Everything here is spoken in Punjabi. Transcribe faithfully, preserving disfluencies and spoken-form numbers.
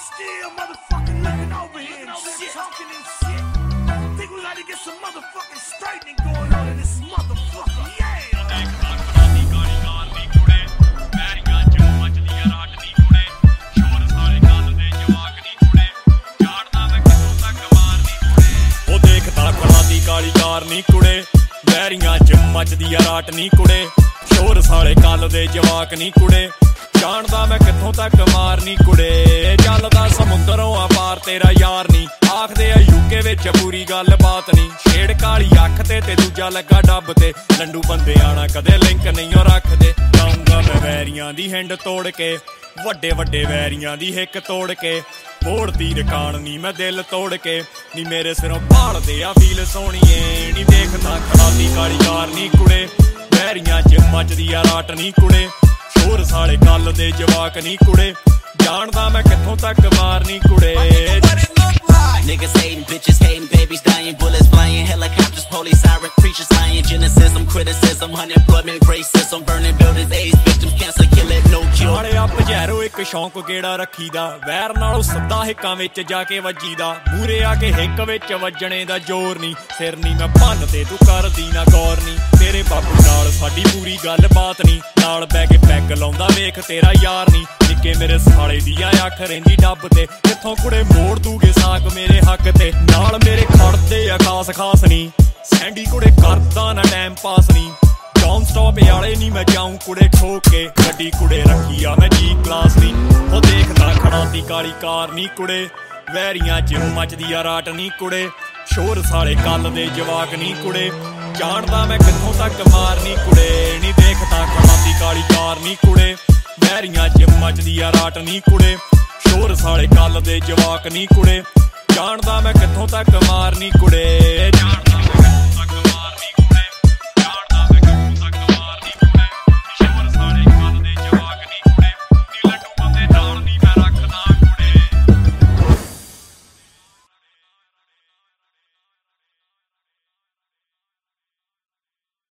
still motherfucking looking over here and shit, talking and shit. Think we gotta get some motherfucking straightening going on in this motherfucker, yeah. ਕਾਲੀ ਕਾਰ ਨੀ ਕੁੜੇ ਵੈਰੀਆਂ ਚ ਮੱਚਦੀ ਆ ਰਾਟ ਨੀ ਕੁੜੇ ਸ਼ੋਰ ਸਾਲੇ ਕੱਲ ਦੇ ਜਵਾਕ ਨੀ ਕੁੜੇ ਜਾਣਦਾ ਮੈਂ ਕਿੱਥੋਂ ਤੱਕ ਮਾਰਨੀ ਕੁੜੇ ਚੱਲਦਾ ਸਮੁੰਦਰੋਂ ਆ ਪਾਰ ਤੇਰਾ ਯਾਰ ਨੀ ਆਖਦੇ ਆ ਯੂਕੇ ਵਿੱਚ ਪੂਰੀ ਗੱਲ ਬਾਤ ਨੀ ਛੇੜ ਕਾਲੀ ਅੱਖ ਤੇ ਤੇ ਦੂਜਾ ਲੱਗਾ ਡੱਬ ਤੇ ਲੰਡੂ ਬੰਦੇ ਆਣਾ ਕਦੇ ਲਿੰਕ ਨਹੀਂ ਓ ਰੱਖਦੇ ਲਾਉਂਗਾ ਮੈਂ ਵੈਰੀਆਂ ਦੀ ਹਿੰਡ ਤੋੜ ਕੇ ਵੱਡੇ ਵੱਡੇ ਵੈਰੀਆਂ ਦੀ ਹਿੱਕ ਤੋੜ ਕੇ ਮੋੜਦੀ ਰਕਾਨ ਨੀ ਮੈਂ ਦਿਲ ਤੋੜ ਕੇ ਨੀ ਮੇਰੇ ਸਿਰੋਂ ਭਾਲਦੇ ਆ ਫੀਲ ਸੋਹਣੀਏ ਨੀ ਦੇਖਦਾ ਖੜਾਦੀ ਕਾਲੀ ਕਾਰ ਨੀ ਕੁੜੇ ਵੈਰੀਆਂ ਚ ਮੱਚਦੀ ਆ ਰਾਟ ਨੀ ਕੁੜੇ ਸ਼ੋਰ ਸਾਲੇ ਕੱਲ ਦੇ ਜਵਾਕ ਨੀ ਕੁੜੇ ਜਾਣਦਾ ਮੈਂ ਕਿੱਥੋਂ ਤੱਕ ਮਾਰਨੀ ਕੁੜੇ Niggas hating, bitches hating, babies dying, bullets flying, helicopters, police, siren, preachers lying, cynicism, criticism, unemployment, racism, burning buildings, AIDS victims, cancer, killing, no cure. ਨਾਲੇ ਆਪ ਜ਼ਹਿਰੋ ਇੱਕ ਸ਼ੌਂਕ ਗੇੜਾ ਰੱਖੀਦਾ ਵੈਰ ਨਾਲੋਂ ਸੱਦਾ ਹਿੱਕਾਂ ਵਿੱਚ ਜਾ ਕੇ ਵੱਜੀਦਾ ਮੂਰੇ ਆ ਕੇ ਹਿੱਕ ਵਿੱਚ ਵੱਜਣੇ ਦਾ ਜ਼ੋਰ ਨੀ ਸਿਰ ਨੀ ਮੈਂ ਭੰਨ ਤੇ ਤੂੰ ਕਰਦੀ ਨਾ ਗੌਰ ਨੀ ਤੇਰੇ ਬਾਪੂ ਨਾਲ ਸਾਡੀ ਪੂਰੀ ਗੱਲ ਬਾਤ ਨੀ ਨਾਲ ਬਹਿ ਕੇ ਪੈਗ ਲਾਉਂਦਾ ਵੇਖ ਤੇਰਾ ਯਾਰ ਨੀ ਨਿੱਕੇ ਮੇਰੇ ਸਾਲੇ ਦੀ ਆ ਅੱਖ ਰਹਿੰਦੀ ਡੱਬ ਤੇ ਕਿੱਥੋਂ ਕੁੜੇ ਮੋੜ ਦੂਗੇ ਸਾਕ ਮੇਰੇ ਹੱਕ ਤੇ ਨਾਲ ਮੇਰੇ ਖੜਦੇ ਆ ਖਾਸ ਖਾਸ ਨੀ ਸੈਂਡੀ ਕੁੜੇ ਕਰਦਾ ਨਾ ਟਾਈਮ ਪਾਸ ਨੀ ਡੌਨ ਸਟਾਪ ਵਾਲੇ ਨੀ ਮੈਂ ਜਾਊਂ ਕੁੜੇ ਠੋਕ ਕੇ ਗੱਡੀ ਕੁੜੇ ਰੱਖੀ ਆ ਮੈਂ ਜੀ ਕਲਾਸ ਨੀ ਉਹ ਦੇਖਦਾ ਖੜਾ ਦੀ ਕਾਲੀ ਕਾਰ ਨੀ ਕੁੜੇ ਵੈਰੀਆਂ ਚ ਮੱਚਦੀ ਆ ਰਾਟ ਨੀ ਕੁੜੇ ਸ਼ੋਰ ਸਾਲੇ ਕੱਲ ਦੇ ਜਵਾਕ ਨੀ ਕੁੜੇ ਜਾਣਦਾ ਮੈਂ ਕਿੱਥੋਂ ਤੱਕ ਮਾਰਨੀ ਕੁੜੇ ਨੀ ਦੇਖਦਾ ਖੜਾ ਦੀ ਕਾਲੀ ਕਾਰ ਨੀ ਕੁੜੇ ਵੈਰੀਆਂ ਚ ਮੱਚਦੀ ਆ ਰਾਟ ਨੀ ਕੁੜੇ ਸ਼ੋਰ ਸਾਲੇ ਕੱਲ ਦੇ ਜਵਾਕ ਨੀ ਕੁੜੇ ਜਾਣਦਾ ਮੈਂ ਕਿੱਥੋਂ ਤੱਕ ਮਾਰਨੀ ਕੁੜੇ ਜਾਣਦਾ